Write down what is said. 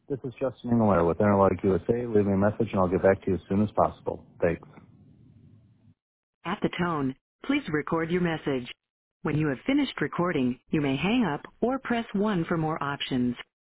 This is Justin Engelmeyer with Interlog USA. Leave me a message and I'll get back to you as soon as possible. Thanks. At the tone, please record your message. When you have finished recording, you may hang up or press 1 for more options.